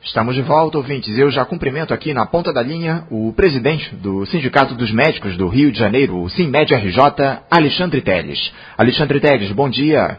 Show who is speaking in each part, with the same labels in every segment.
Speaker 1: Estamos de volta, ouvintes. Eu já cumprimento aqui na ponta da linha o presidente do Sindicato dos Médicos do Rio de Janeiro, o SINMED-RJ, Alexandre Telles. Alexandre Telles, bom dia.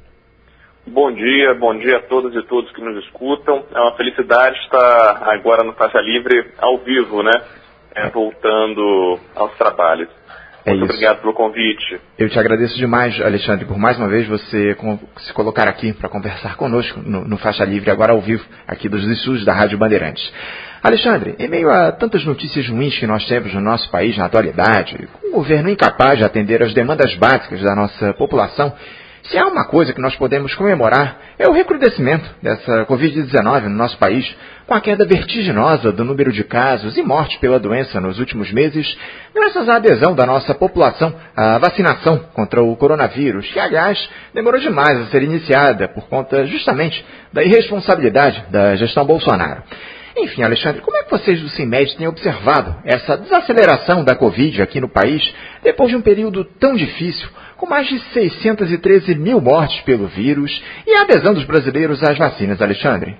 Speaker 2: Bom dia a todas e todos que nos escutam. É uma felicidade estar agora no Faixa Livre ao vivo, né? Voltando aos trabalhos. Muito obrigado pelo convite.
Speaker 1: Eu te agradeço demais, Alexandre, por mais uma vez você se colocar aqui para conversar conosco no Faixa Livre, agora ao vivo, aqui dos estúdios da Rádio Bandeirantes. Alexandre, em meio a tantas notícias ruins que nós temos no nosso país na atualidade, com o governo incapaz de atender às demandas básicas da nossa população, se há uma coisa que nós podemos comemorar, é o recrudescimento dessa Covid-19 no nosso país, com a queda vertiginosa do número de casos e mortes pela doença nos últimos meses, graças à adesão da nossa população à vacinação contra o coronavírus, que, aliás, demorou demais a ser iniciada por conta justamente da irresponsabilidade da gestão Bolsonaro. Enfim, Alexandre, como é que vocês do SINMED têm observado essa desaceleração da Covid aqui no país, depois de um período tão difícil, com mais de 613 mil mortes pelo vírus e a adesão dos brasileiros às vacinas, Alexandre?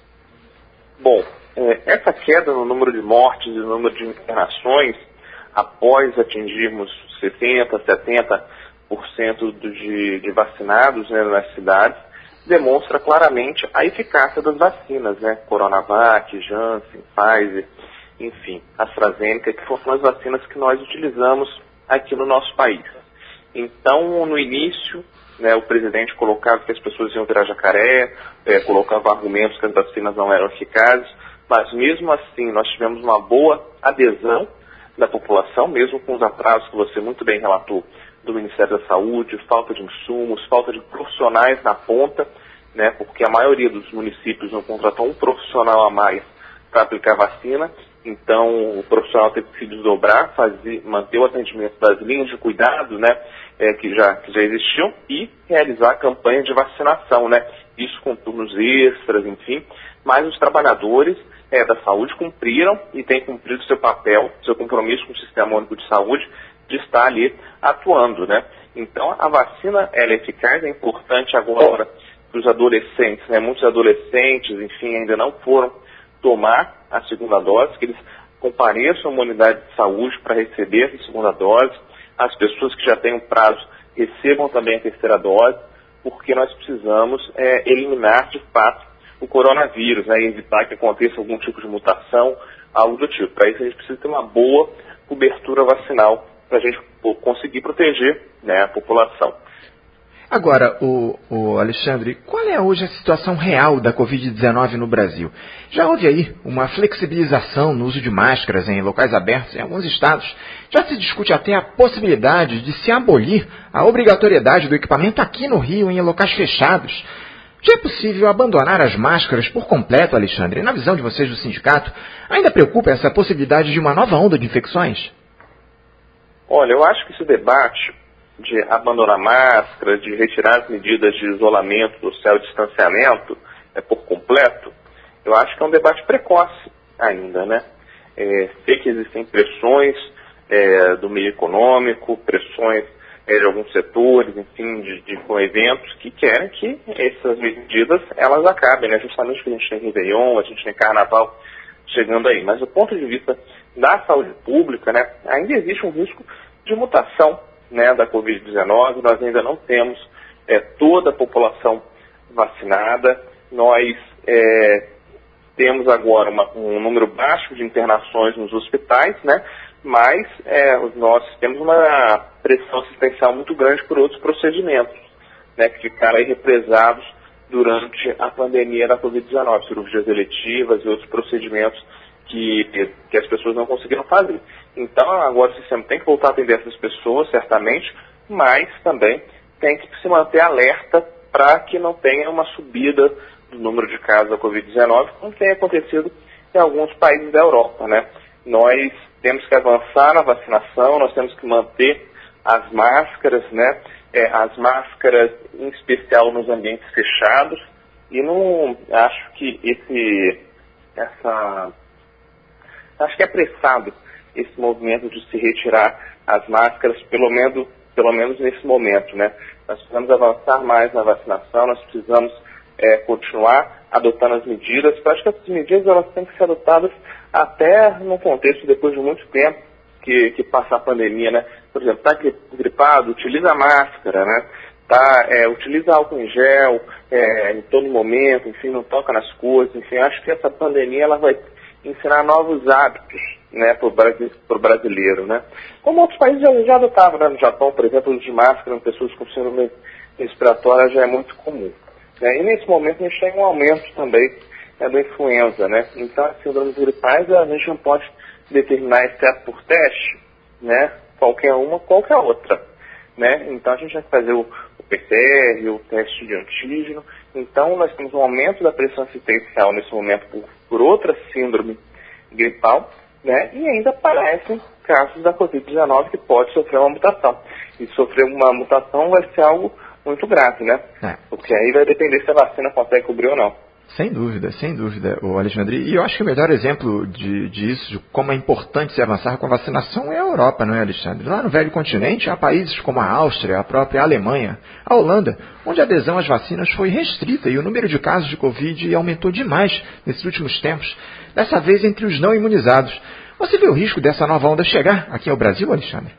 Speaker 2: Bom, essa queda no número de mortes e no número de internações, após atingirmos 60%, 70% de vacinados, né, nas cidades, demonstra claramente a eficácia das vacinas, né? Coronavac, Janssen, Pfizer, enfim, AstraZeneca, que foram as vacinas que nós utilizamos aqui no nosso país. Então, no início, né, o presidente colocava que as pessoas iam virar jacaré, colocava argumentos que as vacinas não eram eficazes, mas mesmo assim nós tivemos uma boa adesão da população, mesmo com os atrasos que você muito bem relatou do Ministério da Saúde, falta de insumos, falta de profissionais na ponta, né, porque a maioria dos municípios não contratou um profissional a mais para aplicar vacina, então o profissional teve que se desdobrar, manter o atendimento das linhas de cuidado, né, que já existiam, e realizar a campanha de vacinação, né, isso com turnos extras, enfim, mas os trabalhadores da saúde cumpriram e têm cumprido seu papel, seu compromisso com o Sistema Único de Saúde, de estar ali atuando, né. Então a vacina, ela é eficaz, é importante agora para os adolescentes, né, muitos adolescentes, enfim, ainda não foram tomar a segunda dose, que eles compareçam a uma unidade de saúde para receber essa segunda dose. As pessoas que já têm um prazo recebam também a terceira dose, porque nós precisamos eliminar de fato o coronavírus, né, e evitar que aconteça algum tipo de mutação, algo do tipo. Para isso a gente precisa ter uma boa cobertura vacinal para a gente conseguir proteger, né, a população.
Speaker 1: Agora, o Alexandre, qual é hoje a situação real da Covid-19 no Brasil? Já houve aí uma flexibilização no uso de máscaras em locais abertos em alguns estados. Já se discute até a possibilidade de se abolir a obrigatoriedade do equipamento aqui no Rio em locais fechados. Já é possível abandonar as máscaras por completo, Alexandre? Na visão de vocês do sindicato, ainda preocupa essa possibilidade de uma nova onda de infecções?
Speaker 2: Olha, eu acho que esse debate de abandonar máscara, de retirar as medidas de isolamento, social distanciamento por completo, eu acho que é um debate precoce ainda, né? Sei que existem pressões do meio econômico, pressões de alguns setores, enfim, com eventos que querem que essas medidas elas acabem, né? Justamente porque a gente tem Réveillon, a gente tem Carnaval chegando aí. Mas do ponto de vista da saúde pública, né, ainda existe um risco de mutação, né, da Covid-19, nós ainda não temos toda a população vacinada, nós temos agora um número baixo de internações nos hospitais, né, mas nós temos uma pressão assistencial muito grande por outros procedimentos, né, que ficaram aí represados durante a pandemia da Covid-19, cirurgias eletivas e outros procedimentos que as pessoas não conseguiram fazer. Então, agora o sistema tem que voltar a atender essas pessoas, certamente, mas também tem que se manter alerta para que não tenha uma subida do número de casos da Covid-19, como tem acontecido em alguns países da Europa, né? Nós temos que avançar na vacinação, nós temos que manter as máscaras, né? As máscaras, em especial nos ambientes fechados, e não acho que acho que é apressado esse movimento de se retirar as máscaras, pelo menos nesse momento, né? Nós precisamos avançar mais na vacinação, nós precisamos continuar adotando as medidas. Eu acho que essas medidas elas têm que ser adotadas até no contexto, depois de muito tempo que passar a pandemia, né? Por exemplo, está gripado, utiliza máscara, né? Utiliza álcool em gel em todo momento, enfim, não toca nas coisas, enfim, acho que essa pandemia ela vai ensinar novos hábitos, né, para o brasileiro, né? Como outros países já adotavam, né? No Japão, por exemplo, o uso de máscara em pessoas com síndrome respiratória já é muito comum, né? E nesse momento a gente tem um aumento também da influenza, né? Então as síndromes gripais a gente não pode determinar, exceto por teste, né? Qualquer uma, qualquer outra, né? Então a gente vai fazer o PCR, o teste de antígeno. Então nós temos um aumento da pressão assistencial nesse momento por outra síndrome gripal, né? E ainda aparecem casos da Covid-19 que pode sofrer uma mutação. E sofrer uma mutação vai ser algo muito grave, né? Porque aí vai depender se a vacina consegue cobrir ou não.
Speaker 1: Sem dúvida, o Alexandre. E eu acho que o melhor exemplo disso, de como é importante se avançar com a vacinação, é a Europa, não é, Alexandre? Lá no velho continente há países como a Áustria, a própria Alemanha, a Holanda, onde a adesão às vacinas foi restrita e o número de casos de Covid aumentou demais nesses últimos tempos, dessa vez entre os não imunizados. Você vê o risco dessa nova onda chegar aqui ao Brasil, Alexandre?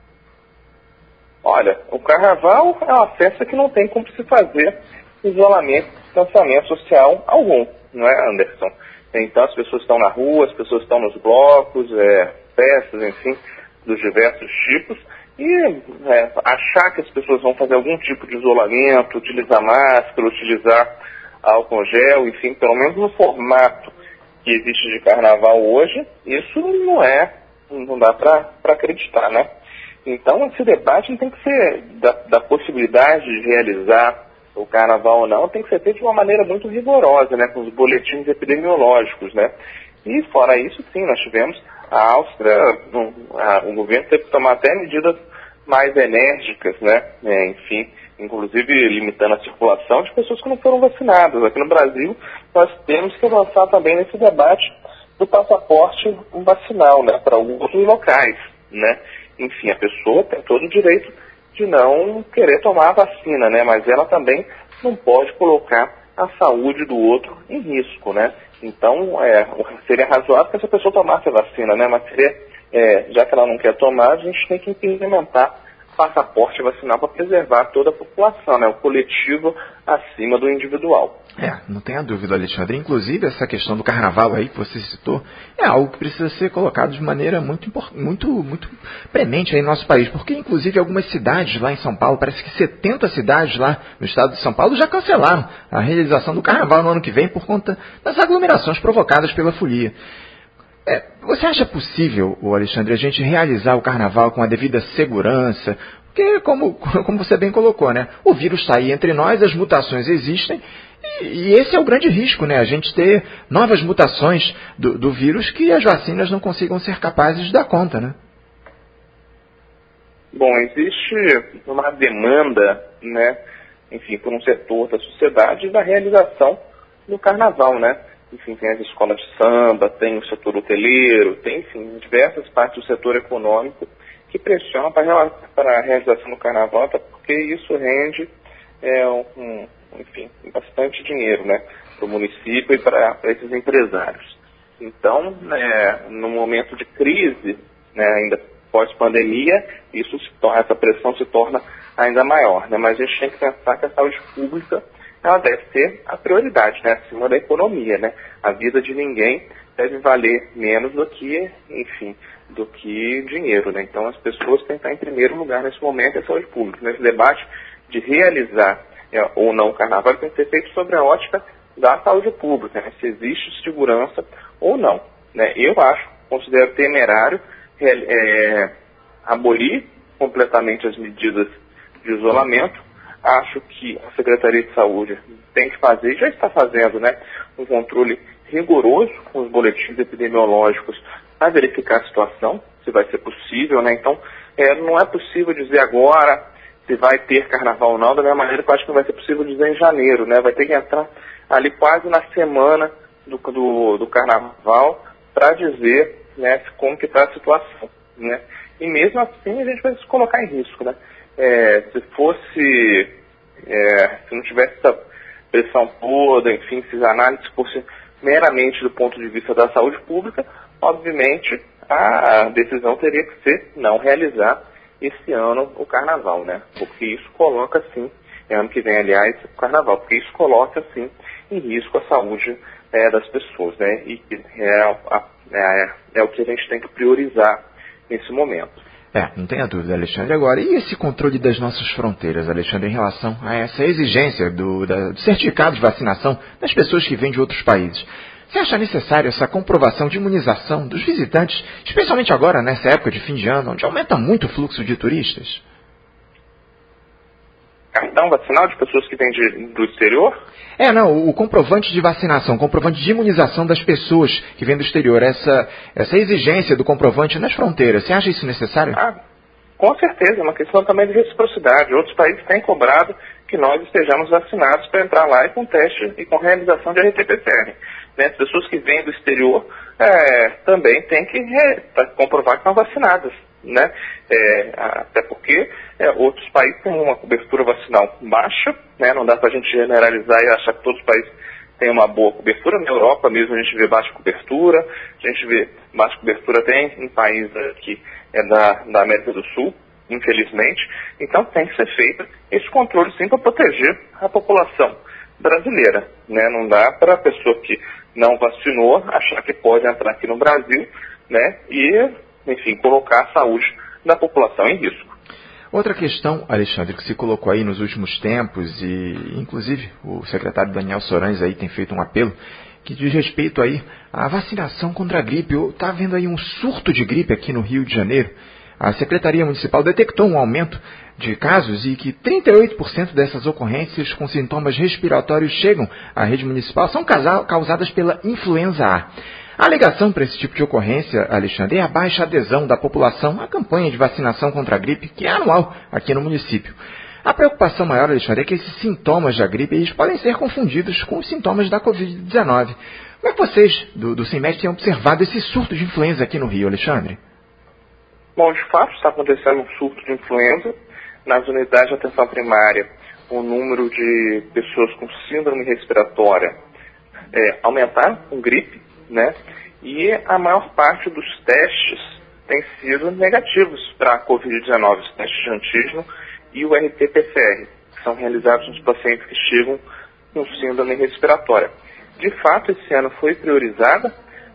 Speaker 2: Olha, o carnaval é uma festa que não tem como se fazer isolamento, distanciamento social algum, não é, Anderson? Então as pessoas estão na rua, as pessoas estão nos blocos, festas, enfim, dos diversos tipos, e achar que as pessoas vão fazer algum tipo de isolamento, utilizar máscara, utilizar álcool gel, enfim, pelo menos no formato que existe de carnaval hoje, isso não dá para acreditar, né? Então esse debate não tem que ser da possibilidade de realizar o carnaval ou não, tem que ser feito de uma maneira muito rigorosa, né, com os boletins epidemiológicos, né. E fora isso, sim, nós tivemos a Áustria, o governo teve que tomar até medidas mais enérgicas, né, enfim, inclusive limitando a circulação de pessoas que não foram vacinadas. Aqui no Brasil, nós temos que avançar também nesse debate do passaporte vacinal, né, para outros locais, né. Enfim, a pessoa tem todo o direito de não querer tomar a vacina, né? Mas ela também não pode colocar a saúde do outro em risco, né? Então, seria razoável que essa pessoa tomasse a vacina, né? Mas já que ela não quer tomar, a gente tem que implementar passaporte vacinal para preservar toda a população, né? O coletivo acima do individual.
Speaker 1: Não tenha dúvida, Alexandre. Inclusive, essa questão do carnaval aí que você citou é algo que precisa ser colocado de maneira muito premente aí no nosso país. Porque, inclusive, algumas cidades lá em São Paulo, parece que 70 cidades lá no estado de São Paulo já cancelaram a realização do carnaval no ano que vem por conta das aglomerações provocadas pela folia. Você acha possível, Alexandre, a gente realizar o carnaval com a devida segurança? Porque, como você bem colocou, né? O vírus está aí entre nós, as mutações existem, e esse é o grande risco, né? A gente ter novas mutações do vírus que as vacinas não consigam ser capazes de dar conta, né?
Speaker 2: Bom, existe uma demanda, né? Enfim, por um setor da sociedade da realização do carnaval, né? Enfim, tem as escolas de samba, tem o setor hoteleiro, tem, enfim, diversas partes do setor econômico que pressionam para a realização do carnaval, até porque isso rende, bastante dinheiro, né, para o município e para esses empresários. Então, no momento de crise, né, ainda pós-pandemia, essa pressão se torna ainda maior, né, mas a gente tem que pensar que a saúde pública ela deve ser a prioridade, né, acima da economia, né? A vida de ninguém deve valer menos do que dinheiro, né? Então as pessoas têm que estar em primeiro lugar nesse momento a saúde pública. Nesse debate de realizar ou não o carnaval tem que ser feito sobre a ótica da saúde pública, né? Se existe segurança ou não, né? Eu considero temerário abolir completamente as medidas de isolamento. Acho que a Secretaria de Saúde tem que fazer, já está fazendo, né, um controle rigoroso com os boletins epidemiológicos para verificar a situação, se vai ser possível, né? Então, não é possível dizer agora se vai ter carnaval ou não, da mesma maneira que eu acho que não vai ser possível dizer em janeiro, né? Vai ter que entrar ali quase na semana do carnaval para dizer, né, como que está a situação, né? E mesmo assim a gente vai se colocar em risco, né? Se não tivesse pressão toda, enfim, se a análise fosse meramente do ponto de vista da saúde pública, obviamente a decisão teria que ser não realizar esse ano o carnaval, né? Porque isso coloca, sim, ano que vem, aliás, o carnaval, porque isso coloca, sim, em risco a saúde das pessoas, né? E é o que a gente tem que priorizar nesse momento.
Speaker 1: Não tenha dúvida, Alexandre. Agora, e esse controle das nossas fronteiras, Alexandre, em relação a essa exigência do certificado de vacinação das pessoas que vêm de outros países? Você acha necessário essa comprovação de imunização dos visitantes, especialmente agora, nessa época de fim de ano, onde aumenta muito o fluxo de turistas?
Speaker 2: Cartão vacinal de pessoas que vêm do exterior?
Speaker 1: O comprovante de vacinação, comprovante de imunização das pessoas que vêm do exterior, essa exigência do comprovante nas fronteiras, você acha isso necessário?
Speaker 2: Com certeza, é uma questão também de reciprocidade. Outros países têm cobrado que nós estejamos vacinados para entrar lá e com teste e com realização de RT-PCR. Né? As pessoas que vêm do exterior também têm que comprovar que estão vacinadas. Né? Até porque outros países têm uma cobertura vacinal baixa, né? Não dá para a gente generalizar e achar que todos os países têm uma boa cobertura. Na Europa mesmo a gente vê baixa cobertura, a gente vê baixa cobertura tem em países que da América do Sul, infelizmente. Então tem que ser feito esse controle sim para proteger a população brasileira. Né? Não dá para a pessoa que não vacinou achar que pode entrar aqui no Brasil, né? E enfim, colocar a saúde da população em risco.
Speaker 1: Outra questão, Alexandre, que se colocou aí nos últimos tempos, e inclusive o secretário Daniel Sorães aí tem feito um apelo, que diz respeito aí à vacinação contra a gripe. Está havendo aí um surto de gripe aqui no Rio de Janeiro. A Secretaria Municipal detectou um aumento de casos e que 38% dessas ocorrências com sintomas respiratórios chegam à rede municipal são causadas pela influenza A. A alegação para esse tipo de ocorrência, Alexandre, é a baixa adesão da população à campanha de vacinação contra a gripe, que é anual aqui no município. A preocupação maior, Alexandre, é que esses sintomas da gripe eles podem ser confundidos com os sintomas da Covid-19. Como é que vocês, do CIMED, têm observado esse surto de influenza aqui no Rio, Alexandre?
Speaker 2: Bom, de fato está acontecendo um surto de influenza. Nas unidades de atenção primária, o número de pessoas com síndrome respiratória aumentaram com gripe, né? E a maior parte dos testes tem sido negativos para a Covid-19, os testes de antígeno e o RT-PCR, que são realizados nos pacientes que chegam com síndrome respiratória. De fato, esse ano foi priorizada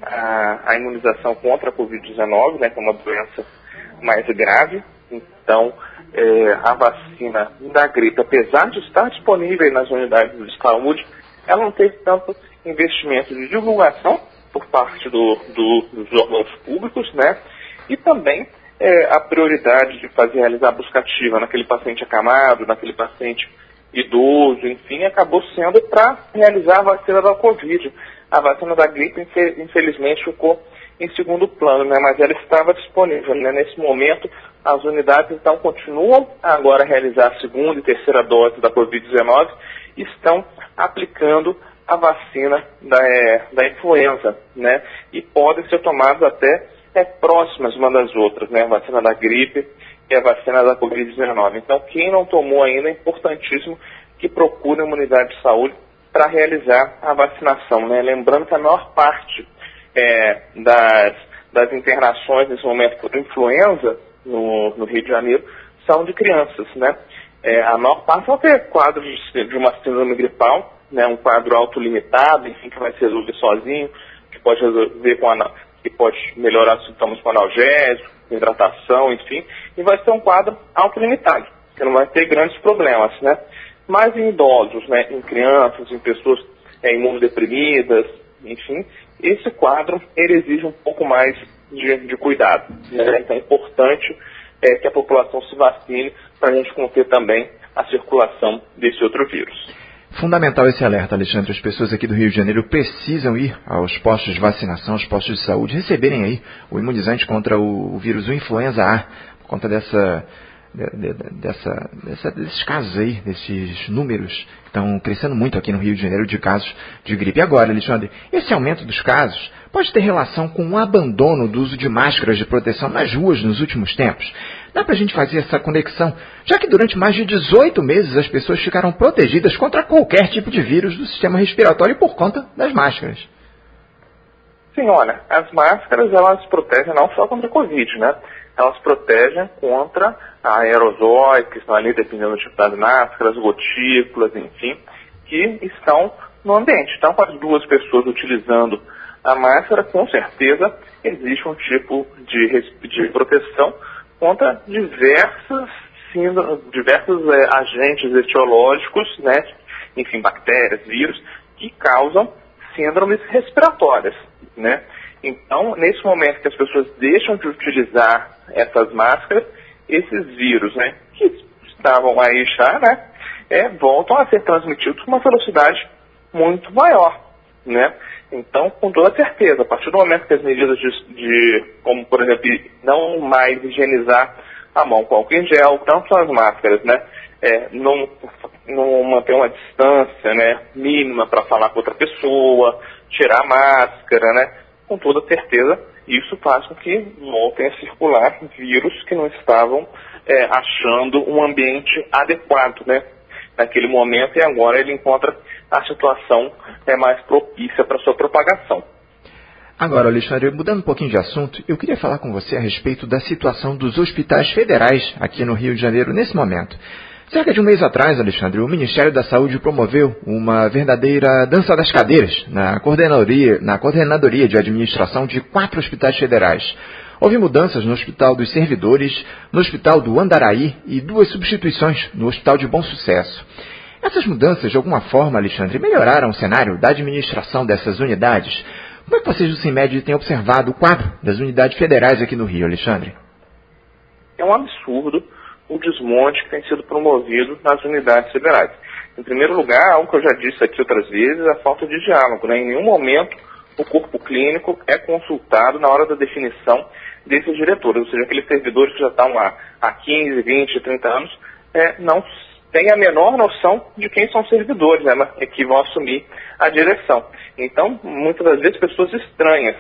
Speaker 2: a imunização contra a Covid-19, né, que é uma doença mais grave. Então, a vacina da gripe, apesar de estar disponível nas unidades de saúde, ela não teve tanto investimento de divulgação por parte dos órgãos públicos, né? E também a prioridade de realizar a busca ativa naquele paciente acamado, naquele paciente idoso, enfim, acabou sendo para realizar a vacina da Covid. A vacina da gripe, infelizmente, ficou em segundo plano, né? Mas ela estava disponível, né? Nesse momento, as unidades, então, continuam agora a realizar a segunda e terceira dose da Covid-19 e estão aplicando a vacina da influenza, né? E podem ser tomadas até próximas uma das outras, né? A vacina da gripe e a vacina da Covid-19. Então, quem não tomou ainda, é importantíssimo que procure uma unidade de saúde para realizar a vacinação, né? Lembrando que a maior parte das internações nesse momento por influenza no Rio de Janeiro são de crianças, né? A maior parte vão ter quadros de uma síndrome gripal, né? Um quadro autolimitado, enfim, que vai se resolver sozinho, que pode resolver que pode melhorar os sintomas com analgésico, hidratação, enfim, e vai ser um quadro autolimitado, que não vai ter grandes problemas, né? Mas em idosos, né? Em crianças, em pessoas imunodeprimidas, enfim, esse quadro ele exige um pouco mais de cuidado, né? Então é importante que a população se vacine para a gente conter também a circulação desse outro vírus.
Speaker 1: Fundamental esse alerta, Alexandre. As pessoas aqui do Rio de Janeiro precisam ir aos postos de vacinação, aos postos de saúde, receberem aí o imunizante contra o vírus, o influenza A, por conta desses casos aí, desses números que estão crescendo muito aqui no Rio de Janeiro de casos de gripe. E agora, Alexandre, esse aumento dos casos pode ter relação com o abandono do uso de máscaras de proteção nas ruas nos últimos tempos. Dá para a gente fazer essa conexão, já que durante mais de 18 meses as pessoas ficaram protegidas contra qualquer tipo de vírus do sistema respiratório por conta das máscaras.
Speaker 2: Sim, olha, as máscaras, elas protegem não só contra a Covid, né? Elas protegem contra aerosóis que estão ali, dependendo do tipo das máscaras, gotículas, enfim, que estão no ambiente. Então, com as duas pessoas utilizando a máscara, com certeza existe um tipo de proteção contra diversos agentes etiológicos, né? Enfim, bactérias, vírus, que causam síndromes respiratórias, né? Então, nesse momento que as pessoas deixam de utilizar essas máscaras, esses vírus, né, que estavam aí já, né, voltam a ser transmitidos com uma velocidade muito maior, né? Então, com toda certeza, a partir do momento que as medidas como, por exemplo, não mais higienizar a mão com álcool em gel, tanto as máscaras, né, não manter uma distância, né, mínima para falar com outra pessoa, tirar a máscara, né, com toda certeza, isso faz com que voltem a circular vírus que não estavam achando um ambiente adequado, né, naquele momento, e agora ele encontra a situação mais propícia para sua propagação.
Speaker 1: Agora, Alexandre, mudando um pouquinho de assunto, eu queria falar com você a respeito da situação dos hospitais federais aqui no Rio de Janeiro nesse momento. Cerca de um mês atrás, Alexandre, o Ministério da Saúde promoveu uma verdadeira dança das cadeiras na coordenadoria de administração de 4 hospitais federais. Houve mudanças no Hospital dos Servidores, no Hospital do Andaraí e 2 substituições no Hospital de Bom Sucesso. Essas mudanças, de alguma forma, Alexandre, melhoraram o cenário da administração dessas unidades? Como é que vocês do CIMED têm observado o quadro das unidades federais aqui no Rio, Alexandre?
Speaker 2: É um absurdo o desmonte que tem sido promovido nas unidades federais. Em primeiro lugar, algo que eu já disse aqui outras vezes, a falta de diálogo, né? Em nenhum momento o corpo clínico é consultado na hora da definição desses diretores, ou seja, aqueles servidores que já estão lá há 15, 20, 30 anos, não têm a menor noção de quem são servidores, né, que vão assumir a direção. Então, muitas das vezes, pessoas estranhas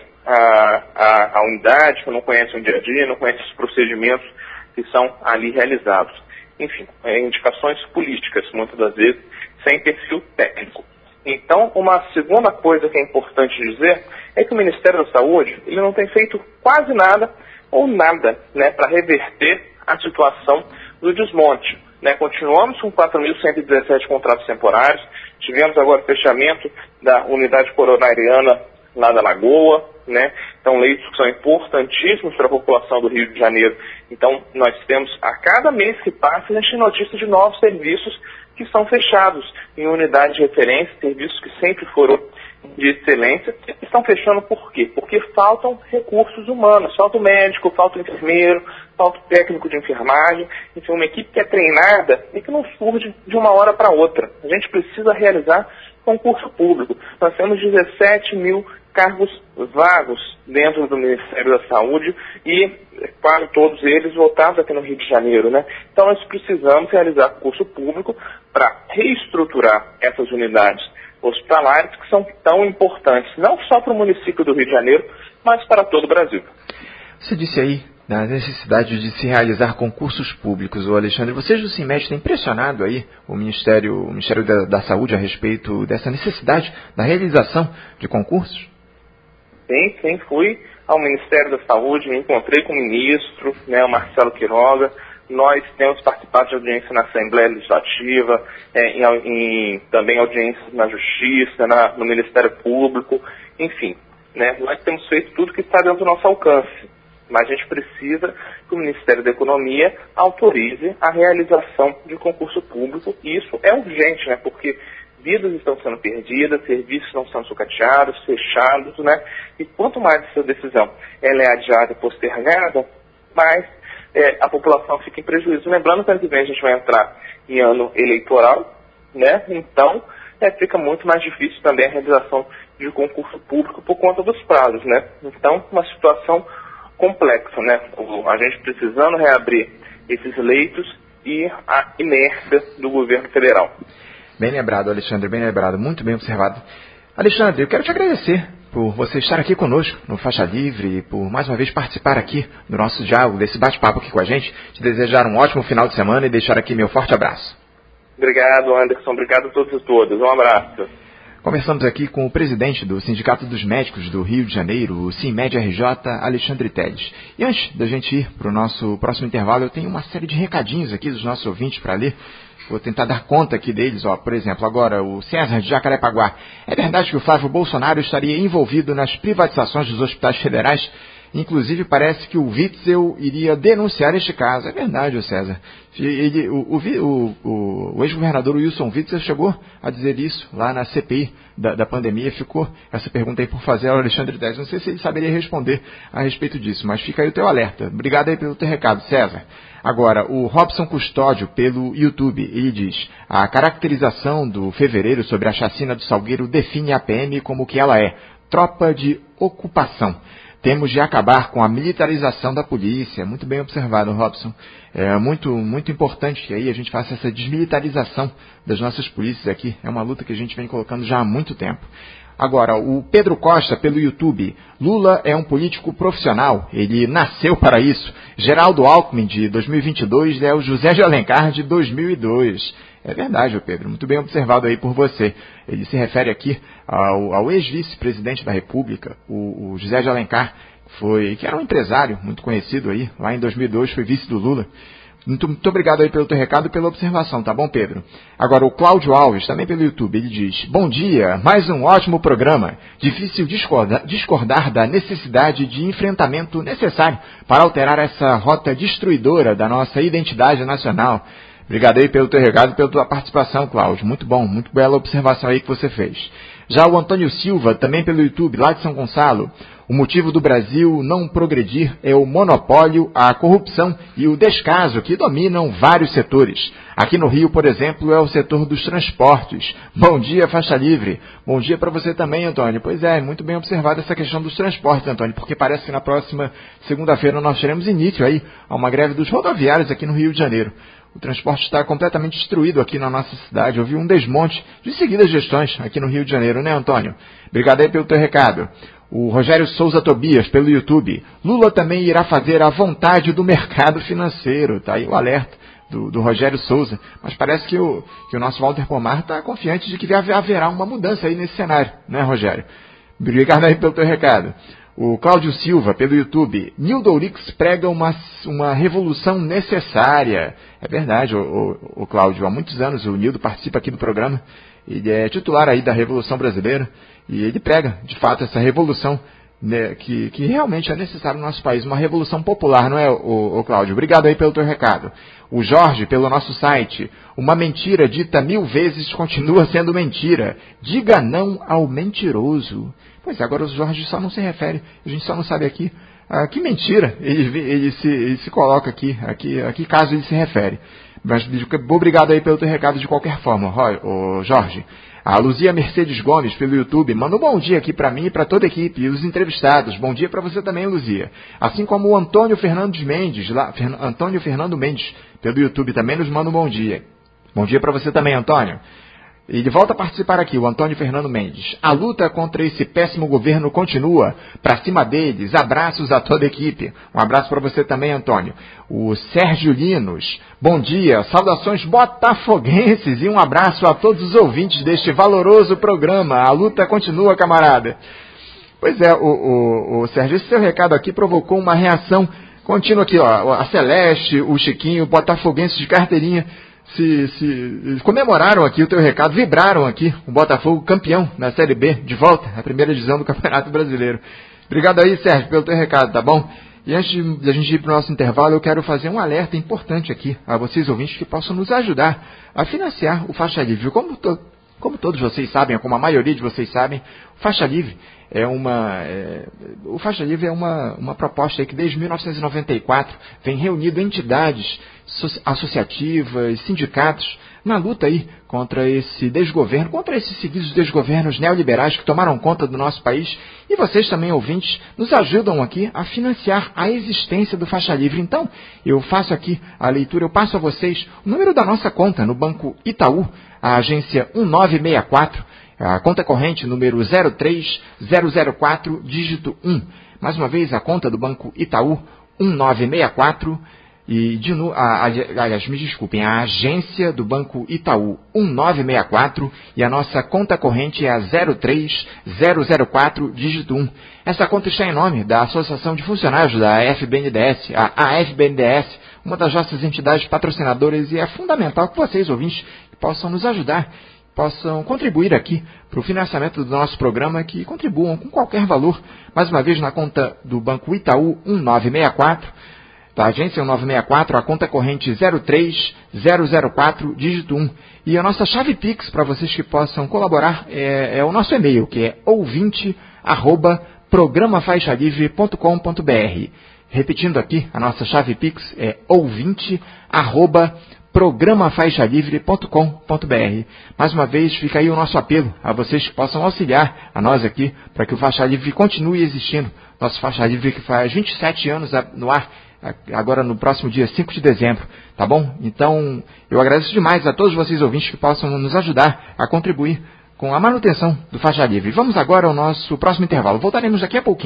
Speaker 2: à unidade, que não conhecem o dia a dia, não conhecem os procedimentos que são ali realizados. Enfim, indicações políticas, muitas das vezes, sem perfil técnico. Então, uma segunda coisa que é importante dizer é que o Ministério da Saúde ele não tem feito quase nada ou nada, né, para reverter a situação do desmonte. Né? Continuamos com 4.117 contratos temporários, tivemos agora o fechamento da unidade coronariana lá da Lagoa, né? Então, leitos que são importantíssimos para a população do Rio de Janeiro. Então, nós temos, a cada mês que passa, a gente tem notícia de novos serviços que são fechados em unidades de referência, serviços que sempre foram de excelência, estão fechando por quê? Porque faltam recursos humanos, falta o médico, falta o enfermeiro, falta o técnico de enfermagem, enfim, uma equipe que é treinada e que não surge de uma hora para outra. A gente precisa realizar concurso público. Nós temos 17 mil cargos vagos dentro do Ministério da Saúde e quase todos eles voltados aqui no Rio de Janeiro, né? Então nós precisamos realizar concurso público para reestruturar essas unidades hospitalares que são tão importantes, não só para o município do Rio de Janeiro, mas para todo o Brasil.
Speaker 1: Você disse aí da necessidade de se realizar concursos públicos, Alexandre. Vocês do CIMED têm pressionado aí o Ministério da Saúde a respeito dessa necessidade da realização de concursos?
Speaker 2: Sim, fui ao Ministério da Saúde, me encontrei com o ministro, né, o Marcelo Quiroga. Nós temos participado de audiência na Assembleia Legislativa, também audiências na Justiça, no Ministério Público, enfim, né, nós temos feito tudo que está dentro do nosso alcance, mas a gente precisa que o Ministério da Economia autorize a realização de concurso público, e isso é urgente, né, porque vidas estão sendo perdidas, serviços estão sendo sucateados, fechados, né, e quanto mais essa decisão ela é adiada e postergada, mais a população fica em prejuízo. Lembrando que ano que vem a gente vai entrar em ano eleitoral, né? Então fica muito mais difícil também a realização de concurso público por conta dos prazos, né? Então, uma situação complexa, né? A gente precisando reabrir esses leitos e a inércia do governo federal.
Speaker 1: Bem lembrado, Alexandre, bem lembrado, muito bem observado. Alexandre, eu quero te agradecer por você estar aqui conosco no Faixa Livre e por mais uma vez participar aqui do nosso diálogo, desse bate-papo aqui com a gente. Te desejar um ótimo final de semana e deixar aqui meu forte abraço.
Speaker 2: Obrigado, Anderson. Obrigado a todos e todas. Um abraço.
Speaker 1: Conversamos aqui com o presidente do Sindicato dos Médicos do Rio de Janeiro, o Sinmed RJ, Alexandre Telles. E antes da gente ir para o nosso próximo intervalo, eu tenho uma série de recadinhos aqui dos nossos ouvintes para ler. Vou tentar dar conta aqui deles. Por exemplo, agora o César de Jacarepaguá. É verdade que o Flávio Bolsonaro estaria envolvido nas privatizações dos hospitais federais? Inclusive, parece que o Witzel iria denunciar este caso. É verdade, César. O ex-governador Wilson Witzel chegou a dizer isso lá na CPI da pandemia. Ficou essa pergunta aí por fazer ao Alexandre Telles. Não sei se ele saberia responder a respeito disso, mas fica aí o teu alerta. Obrigado aí pelo teu recado, César. Agora, o Robson Custódio, pelo YouTube, ele diz: a caracterização do fevereiro sobre a chacina do Salgueiro define a PM como que ela é, tropa de ocupação. Temos de acabar com a militarização da polícia. Muito bem observado, Robson. É muito importante que aí a gente faça essa desmilitarização das nossas polícias aqui. É uma luta que a gente vem colocando já há muito tempo. Agora, o Pedro Costa, pelo YouTube. Lula é um político profissional. Ele nasceu para isso. Geraldo Alckmin, de 2022, é o José de Alencar, de 2002. É verdade, Pedro. Muito bem observado aí por você. Ele se refere aqui ao ex-vice-presidente da República, o José de Alencar, que era um empresário muito conhecido aí. Lá em 2002 foi vice do Lula. Muito obrigado aí pelo teu recado e pela observação, tá bom, Pedro? Agora, o Cláudio Alves, também pelo YouTube, ele diz: bom dia, mais um ótimo programa. Difícil discordar da necessidade de enfrentamento necessário para alterar essa rota destruidora da nossa identidade nacional. Obrigado aí pelo teu recado e pela tua participação, Cláudio. Muito bom, muito bela observação aí que você fez. Já o Antônio Silva, também pelo YouTube, lá de São Gonçalo. O motivo do Brasil não progredir é o monopólio, a corrupção e o descaso que dominam vários setores. Aqui no Rio, por exemplo, é o setor dos transportes. Bom dia, Faixa Livre. Bom dia para você também, Antônio. Pois é, muito bem observada essa questão dos transportes, Antônio, porque parece que na próxima segunda-feira nós teremos início aí a uma greve dos rodoviários aqui no Rio de Janeiro. O transporte está completamente destruído aqui na nossa cidade. Houve um desmonte de seguidas gestões aqui no Rio de Janeiro, né, Antônio? Obrigado aí pelo teu recado. O Rogério Souza Tobias, pelo YouTube. Lula também irá fazer a vontade do mercado financeiro. Tá aí o alerta do Rogério Souza. Mas parece que o nosso Walter Pomar está confiante de que haverá uma mudança aí nesse cenário, né, Rogério? Obrigado aí pelo teu recado. O Cláudio Silva, pelo YouTube. Nildo Ourix prega uma revolução necessária. É verdade, o Cláudio. Há muitos anos o Nildo participa aqui do programa. Ele é titular aí da Revolução Brasileira. E ele prega, de fato, essa revolução, né, que realmente é necessária no nosso país. Uma revolução popular, não é, o Cláudio? Obrigado aí pelo teu recado. O Jorge, pelo nosso site. Uma mentira dita 1000 vezes continua sendo mentira. Diga não ao mentiroso. Pois é, agora o Jorge só não se refere, a gente só não sabe aqui a que mentira ele se coloca aqui, a que caso ele se refere. Mas obrigado aí pelo teu recado de qualquer forma, Jorge. A Luzia Mercedes Gomes, pelo YouTube, manda um bom dia aqui para mim e para toda a equipe e os entrevistados. Bom dia para você também, Luzia. Assim como o Antônio Fernando Mendes, pelo YouTube, também nos manda um bom dia. Bom dia para você também, Antônio. Ele volta a participar aqui, o Antônio Fernando Mendes. A luta contra esse péssimo governo continua. Para cima deles, abraços a toda a equipe. Um abraço para você também, Antônio. O Sérgio Linos. Bom dia, saudações botafoguenses e um abraço a todos os ouvintes deste valoroso programa. A luta continua, camarada. Pois é, o Sérgio, esse seu recado aqui provocou uma reação contínua aqui, ó. A Celeste, o Chiquinho, botafoguenses de carteirinha, se comemoraram aqui o teu recado, vibraram aqui o Botafogo campeão na Série B, de volta à primeira divisão do Campeonato Brasileiro. Obrigado aí, Sérgio, pelo teu recado, tá bom? E antes de a gente ir para o nosso intervalo, eu quero fazer um alerta importante aqui a vocês ouvintes que possam nos ajudar a financiar o Faixa Livre. Como todos vocês sabem, como a maioria de vocês sabem, o Faixa Livre é uma proposta aí que desde 1994 vem reunindo entidades associativas, sindicatos, na luta aí contra esse desgoverno, contra esses seguidos desgovernos neoliberais que tomaram conta do nosso país. E vocês também, ouvintes, nos ajudam aqui a financiar a existência do Faixa Livre. Então, eu faço aqui a leitura, eu passo a vocês o número da nossa conta no Banco Itaú, a agência 1964, A conta corrente número 03004, dígito 1. Mais uma vez, a conta do Banco Itaú, 1964. E, aliás, me desculpem, a agência do Banco Itaú, 1964, e a nossa conta corrente é a 03004, dígito 1. Essa conta está em nome da Associação de Funcionários da FBNDES, a AFBNDES, uma das nossas entidades patrocinadoras, e é fundamental que vocês, ouvintes, possam nos ajudar, possam contribuir aqui para o financiamento do nosso programa, que contribuam com qualquer valor, mais uma vez na conta do Banco Itaú, 1964, da agência 1964, a conta corrente 03004, dígito 1. E a nossa chave Pix, para vocês que possam colaborar, é o nosso e-mail, que é ouvinte@programafaixalivre.com.br. Repetindo aqui, a nossa chave Pix é ouvinte@programafaixalivre.com.br. Mais uma vez, fica aí o nosso apelo a vocês que possam auxiliar a nós aqui, para que o Faixa Livre continue existindo. Nosso Faixa Livre que faz 27 anos no ar, agora no próximo dia 5 de dezembro, tá bom? Então, eu agradeço demais a todos vocês ouvintes que possam nos ajudar a contribuir com a manutenção do Faixa Livre. Vamos agora ao nosso próximo intervalo. Voltaremos daqui a pouquinho.